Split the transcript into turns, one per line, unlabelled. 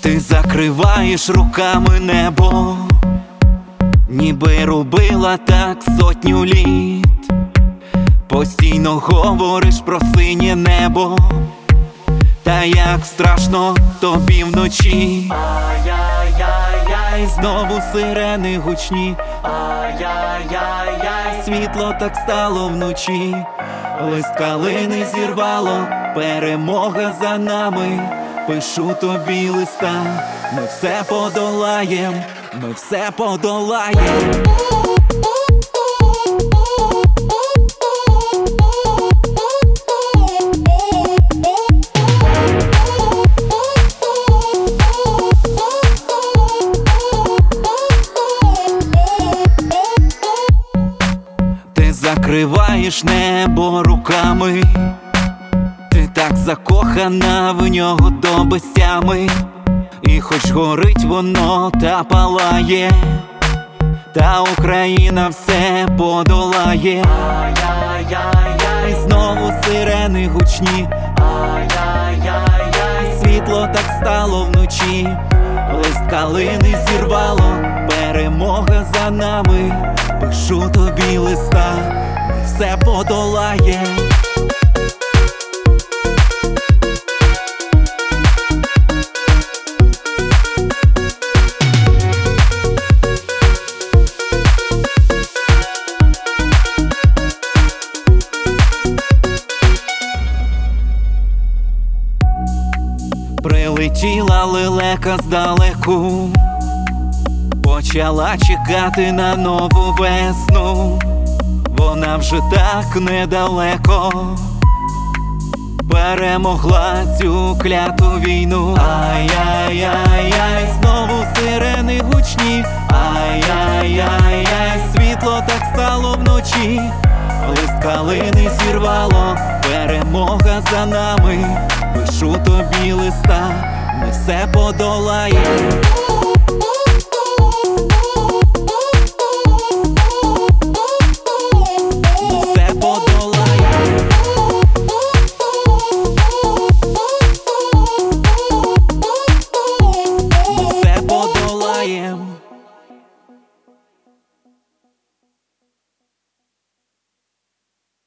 Ти закриваєш руками небо, ніби робила так сотню літ. Постійно говориш про синє небо, та як страшно тобі вночі. Ай-яй-яй-яй, знову сирени гучні. Ай-яй-яй-яй, світло так стало вночі. Лист калини зірвало, перемога за нами. Пишу тобі листа, ми все подолаєм, ми все подолаєм. Ти закриваєш небо руками, ти так закохана в нього до безтями. І хоч горить воно та палає, та Україна все подолає. Ай-яй-яй-яй, знову сирени гучні. Ай-яй-яй-яй, світло так стало вночі. Лист калини зірвало, перемога за нами. Пишу тобі листа, ми все подолаєм. Прилетіла лелека здалеку, почала чекати на нову весну. Вона вже так недалеко перемогла цю кляту війну. Ай-яй-яй-яй, знову сирени гучні. Ай-яй-яй-яй, світло так стало вночі. Лист калини зірвало, перемога за нами. Пишу тобі листа, ми все подолаєм.